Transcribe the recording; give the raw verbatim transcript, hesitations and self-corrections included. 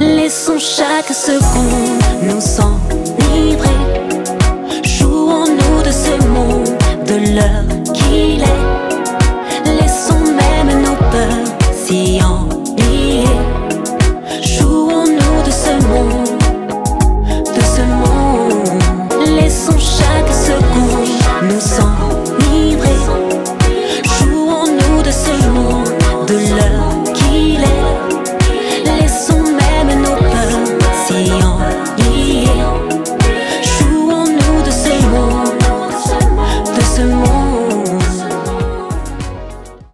Laissons chaque seconde nous s'enivrer. Jouons-nous de ce monde, de l'heure qu'il est.